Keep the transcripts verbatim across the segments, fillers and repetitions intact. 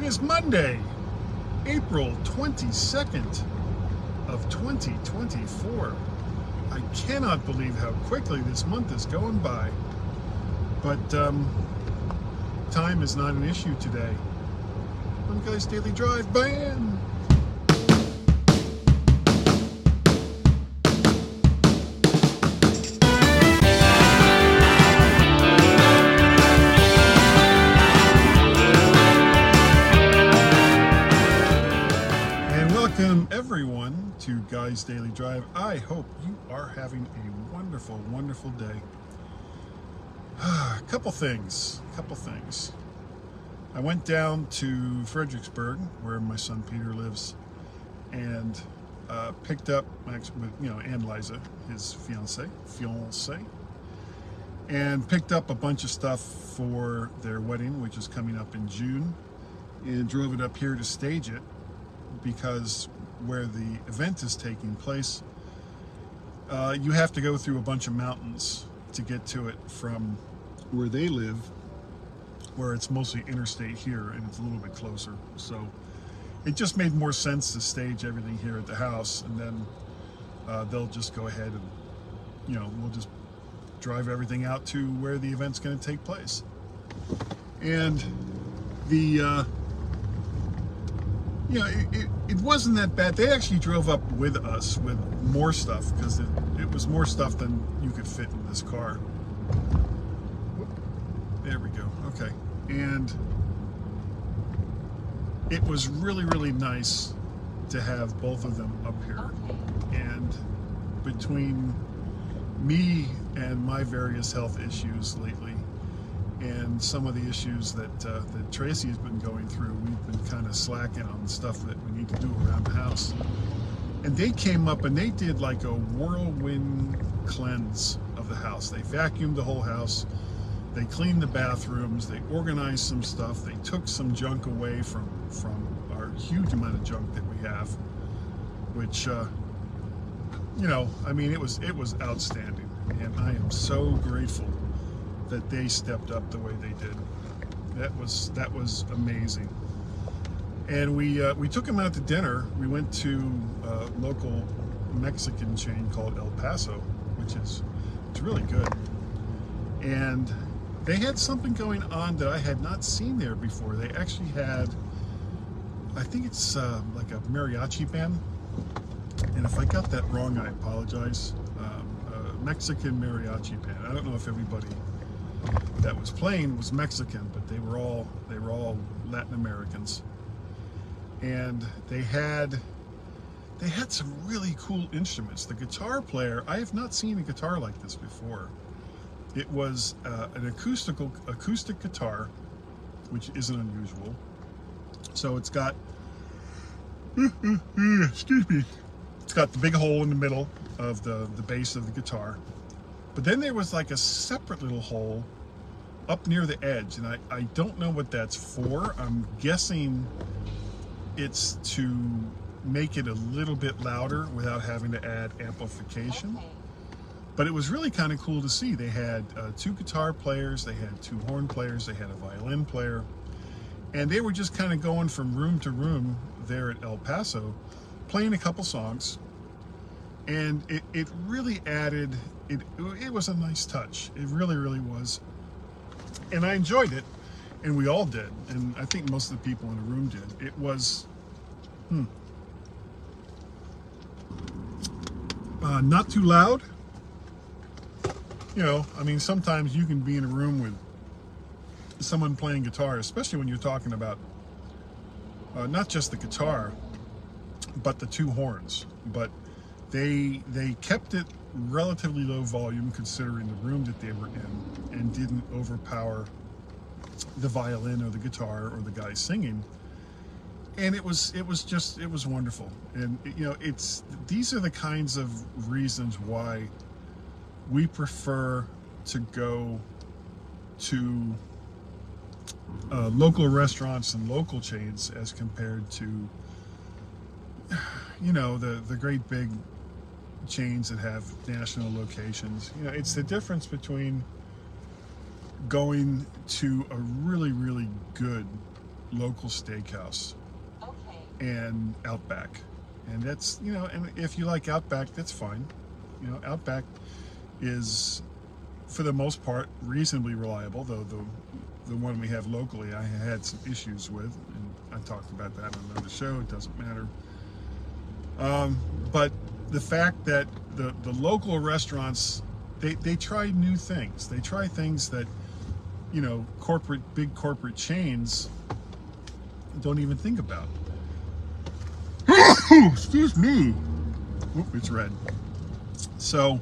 It is Monday, April twenty-second of twenty twenty-four. I cannot believe how quickly this month is going by. But um, time is not an issue today. On Guy's Daily Drive, bam! Welcome everyone to Guy's Daily Drive. I hope you are having a wonderful, wonderful day. A couple things, couple things. I went down to Fredericksburg, where my son Peter lives, and uh, picked up, you know, and Liza, his fiance, fiance, and picked up a bunch of stuff for their wedding, which is coming up in June, and drove it up here to stage it. Because where the event is taking place, uh, you have to go through a bunch of mountains to get to it from where they live, where it's mostly interstate here and it's a little bit closer. So it just made more sense to stage everything here at the house, and then uh, they'll just go ahead and, you know, we'll just drive everything out to where the event's going to take place. And the uh, you know, it, it, it wasn't that bad. They actually drove up with us with more stuff, because it, it was more stuff than you could fit in this car. There we go. Okay. And it was really, really nice to have both of them up here. And between me and my various health issues lately, and some of the issues that uh, that Tracy has been going through, we've been kind of slacking on the stuff that we need to do around the house. And they came up and they did like a whirlwind cleanse of the house. They vacuumed the whole house. They cleaned the bathrooms. They organized some stuff. They took some junk away from from our huge amount of junk that we have, which uh, you know, I mean, it was it was outstanding, and I am so grateful that they stepped up the way they did. That was that was amazing. And we uh, we took them out to dinner. We went to a local Mexican chain called El Paso, which is it's really good. And they had something going on that I had not seen there before. They actually had, I think it's uh, like a mariachi band. And if I got that wrong, I apologize. Um, a Mexican mariachi band. I don't know if everybody that was playing was Mexican, but they were all they were all Latin Americans, and they had they had some really cool instruments. The guitar player, I have not seen a guitar like this before. It was uh, an acoustical acoustic guitar, which isn't unusual. So it's got excuse me, it's got the big hole in the middle of the the base of the guitar. But then there was like a separate little hole up near the edge, and I, I don't know what that's for. I'm guessing it's to make it a little bit louder without having to add amplification. Okay. But it was really kind of cool to see. They had uh, two guitar players, they had two horn players, they had a violin player, and they were just kind of going from room to room there at El Paso, playing a couple songs. And it, it really added, it, it was a nice touch. It really, really was. And I enjoyed it, and we all did. And I think most of the people in the room did. It was, hmm, uh, not too loud. You know, I mean, sometimes you can be in a room with someone playing guitar, especially when you're talking about uh, not just the guitar, but the two horns. But They they kept it relatively low volume considering the room that they were in, and didn't overpower the violin or the guitar or the guy singing. And it was it was just it was wonderful. And you know, it's these are the kinds of reasons why we prefer to go to uh, local restaurants and local chains as compared to, you know, the the great big chains that have national locations. You know, it's the difference between going to a really, really good local steakhouse Okay. and Outback. And that's, you know, and if you like Outback, that's fine. You know, Outback is, for the most part, reasonably reliable, though the the one we have locally I had some issues with, and I talked about that on another show. It doesn't matter. Um, but the fact that the, the local restaurants, they, they try new things. They try things that, you know, corporate, big corporate chains don't even think about. Excuse me. Oop, it's red. So,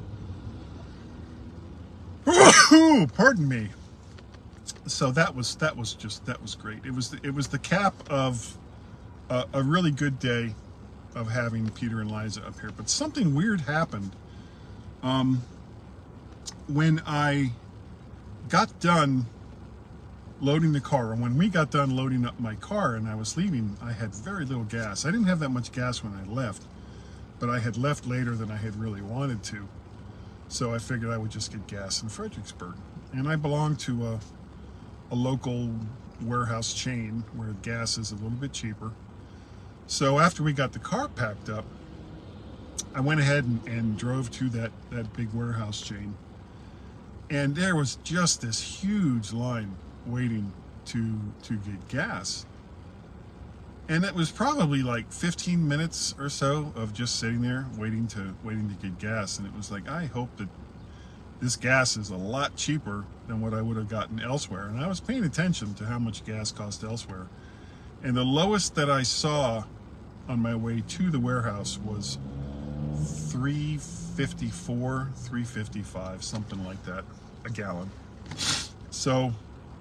pardon me. So that was that was just that was great. It was the, it was the cap of a, a really good day of having Peter and Liza up here. But something weird happened um, when I got done loading the car, and when we got done loading up my car and I was leaving, I had very little gas. I didn't have that much gas when I left, but I had left later than I had really wanted to. So I figured I would just get gas in Fredericksburg. And I belong to a, a local warehouse chain where gas is a little bit cheaper. So after we got the car packed up, I went ahead and, and drove to that, that big warehouse chain. And there was just this huge line waiting to to get gas, and it was probably like fifteen minutes or so of just sitting there waiting to waiting to get gas. And it was like, I hope that this gas is a lot cheaper than what I would have gotten elsewhere. And I was paying attention to how much gas cost elsewhere, and the lowest that I saw on my way to the warehouse was three fifty-four, three fifty-five, something like that, a gallon. So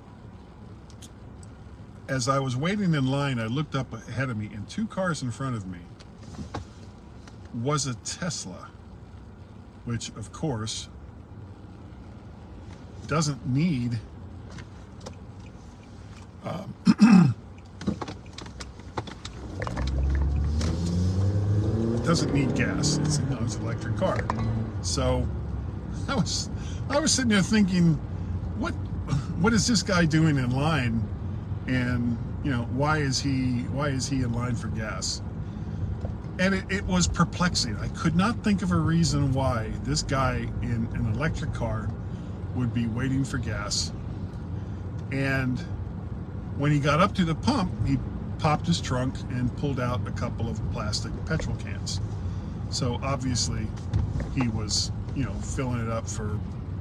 as I was waiting in line, I looked up ahead of me, and two cars in front of me was a Tesla, which of course doesn't need um, doesn't need gas. It's, you know, it's an electric car. So I was I was sitting there thinking, what what is this guy doing in line? And, you know, why is he why is he in line for gas? And it, it was perplexing. I could not think of a reason why this guy in an electric car would be waiting for gas. And when he got up to the pump, he popped his trunk and pulled out a couple of plastic petrol cans. So obviously he was, you know, filling it up for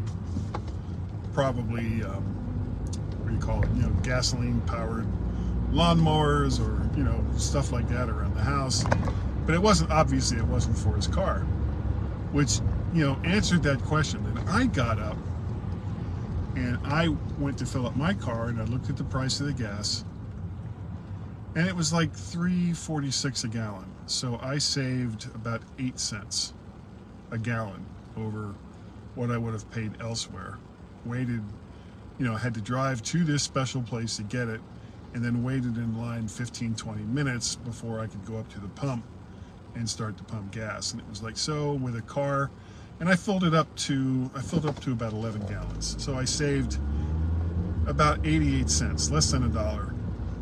probably um, what do you call it, you know, gasoline powered lawnmowers or, you know, stuff like that around the house. But it wasn't, obviously it wasn't for his car, which, you know, answered that question. And I got up and I went to fill up my car, and I looked at the price of the gas, and it was like three forty-six a gallon. So I saved about eight cents a gallon over what I would have paid elsewhere. Waited, you know, had to drive to this special place to get it, and then waited in line fifteen, twenty minutes before I could go up to the pump and start to pump gas. And it was like, so with a car, and I filled it up to, I filled up to about eleven gallons. So I saved about eighty-eight cents, less than a dollar.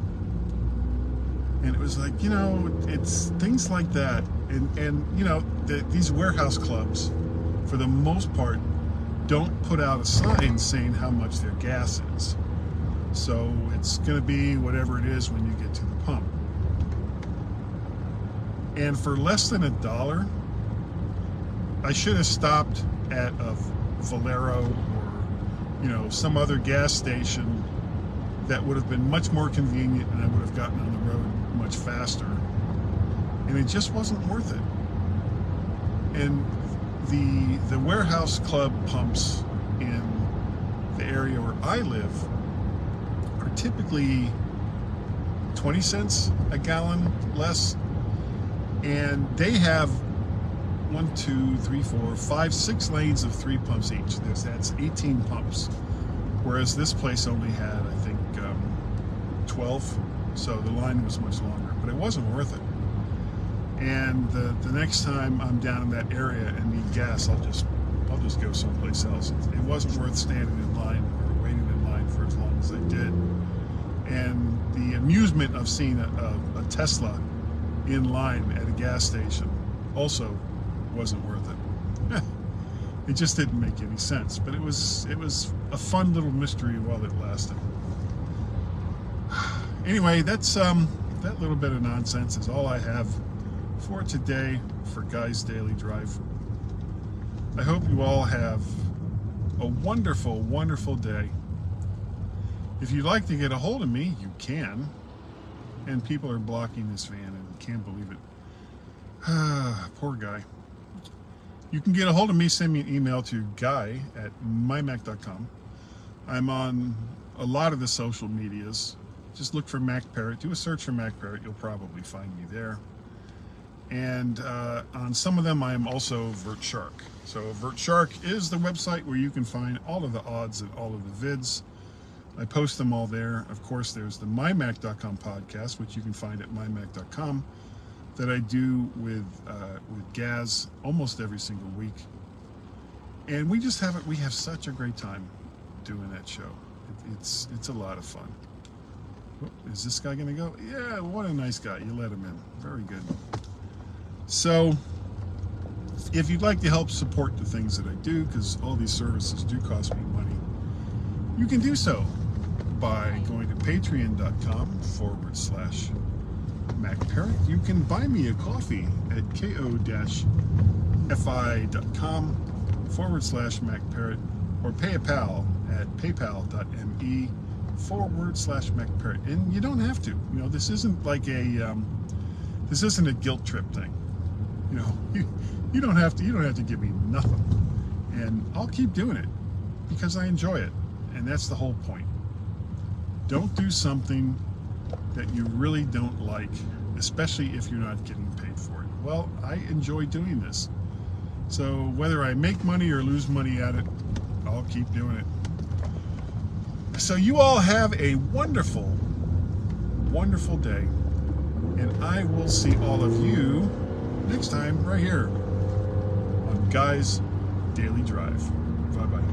And it was like, you know, it's things like that. And, and you know, the, these warehouse clubs, for the most part, don't put out a sign saying how much their gas is. So it's going to be whatever it is when you get to the pump. And for less than a dollar, I should have stopped at a Valero or, you know, some other gas station that would have been much more convenient, and I would have gotten on the road much faster. And it just wasn't worth it. And the the warehouse club pumps in the area where I live are typically twenty cents a gallon less, and they have one, two, three, four, five, six lanes of three pumps each. There's, that's eighteen pumps, whereas this place only had, I think, um, twelve. So the line was much longer, but it wasn't worth it. And the, the next time I'm down in that area and need gas, I'll just I'll just go someplace else. It, it wasn't worth standing in line or waiting in line for as long as I did. And the amusement of seeing a, a, a Tesla in line at a gas station also wasn't worth it. It just didn't make any sense, but it was it was a fun little mystery while it lasted. Anyway, that's um, that little bit of nonsense is all I have for today for Guy's Daily Drive. I hope you all have a wonderful, wonderful day. If you'd like to get a hold of me, you can. And people are blocking this van and can't believe it. Poor guy. You can get a hold of me, send me an email to guy at my mac dot com. I'm on a lot of the social medias. Just look for Mac Parrot. Do a search for Mac Parrot. You'll probably find me there. And uh, on some of them, I am also VertShark. So VertShark is the website where you can find all of the odds and all of the vids. I post them all there. Of course, there's the my mac dot com podcast, which you can find at my mac dot com, that I do with uh, with Gaz almost every single week. And we just have it. We have such a great time doing that show. It, it's it's a lot of fun. Oh, is this guy gonna go? Yeah, what a nice guy. You let him in. Very good. So, if you'd like to help support the things that I do, because all these services do cost me money, you can do so by going to patreon.com forward slash MacParrot. You can buy me a coffee at ko-fi.com forward slash MacParrot, or PayPal at paypal.me forward slash MacParrot. And you don't have to. You know, this isn't like a um, this isn't a guilt trip thing. You know, you, you don't have to. You don't have to give me nothing, and I'll keep doing it because I enjoy it, and that's the whole point. Don't do something that you really don't like, especially if you're not getting paid for it. Well, I enjoy doing this, so whether I make money or lose money at it, I'll keep doing it. So you all have a wonderful, wonderful day, and I will see all of you next time right here on Guy's Daily Drive. Bye-bye.